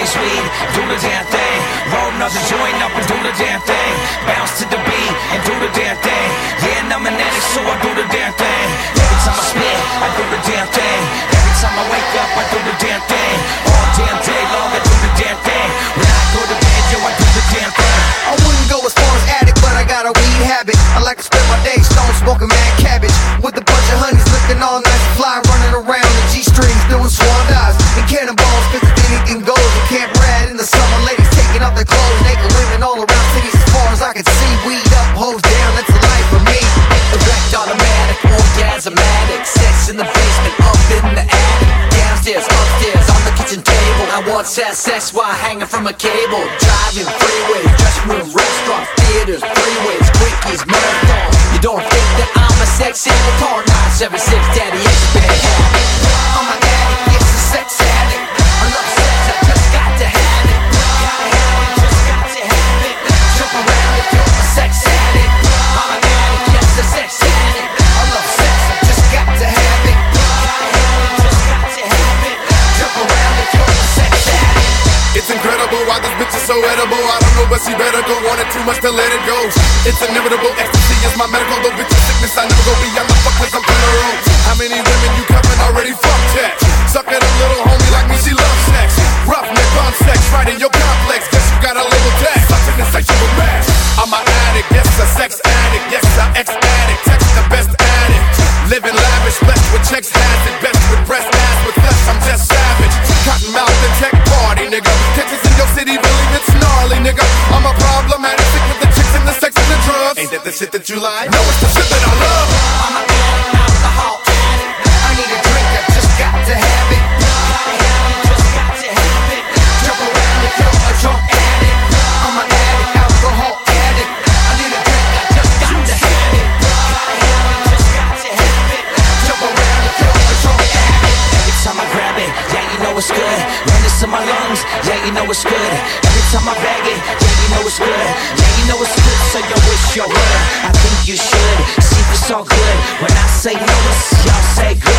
taste weed, do the damn thing. Roll another joint up and do the damn thing. Bounce to the beat and do the damn thing. Yeah, and I'm an addict, so I do the damn thing. Every time I spit, I do the damn thing. Every time I wake up, I do the damn thing. All damn day long, I do the damn thing. When I go to bed, yo, I do the damn thing. I wouldn't go as far as addict, but I got a weed habit. I like to spend my days stone smoking mad cabbage, with a bunch of honeys looking all nice and fly, running around in G-strings doing swan dives and cannonballs, cause if anything goes. We Camp Rad in the summer, ladies taking off their clothes, naked women all around cities as far as I can see. Weed up, hoes down, that's the life for me. Erect, automatic, orgasmatic, sex in the basement, up in the attic, downstairs, upstairs, on the kitchen table. I want sex while hanging from a cable. Driving freeways, dressing room, restaurants, theaters, freeways, quickies, marathon. You don't think that I'm a sex avatar? 976 Daddy X bad habit. I'm an addict, yes, a sex addict. I love sex, I just got to have it. Gotta have it, just got to have it. Jump around if you're a sex addict. I'm an addict, yes, a sex addict. I love sex, I just got to have it. Gotta have it, just got to have it. Jump around if you're a sex addict. It's incredible why this bitch is so edible. I don't know, but she better go. Wanted too much to let it go. It's inevitable, ecstasy is my medical. Though bitch is sickness, I never go beyond the fuck cause I'm funeral. How many women you covered already? Fuck that. Suck at a little homie like me, she loves sex. Roughneck on sex, right in your complex. Guess you got a label tag. Such an insatiable match. I'm an addict, yes, a sex addict. Yes, a ex-addict, text the best addict. Living lavish, blessed with checks, has it. Best with breast, ass with flesh, I'm just savage. Cotton mouth and tech party, nigga. Texas in your city, believe it's gnarly, nigga. I'm a problematic, sick with the chicks and the sex and the drugs. Ain't that the shit that you like? No, it's the shit that I love. I'm an addict, alcohol addict. I need a drink, I just got to have it. Gotta have it, just got to have it. Jump around if you're a drunk addict. I'm an addict, alcohol addict. I need a drink, I just got to have it. Gotta have it, just got to have it. Jump around if you're a drunk addict. Every time I grab it, yeah, you know it's good. Run this in my lungs, yeah, you know it's good. Every time I bag it, yeah, you know it's good. Yeah, you know it's good, so yo, it's your word. I think you should see if it's all good. When I say no, it's y'all say good.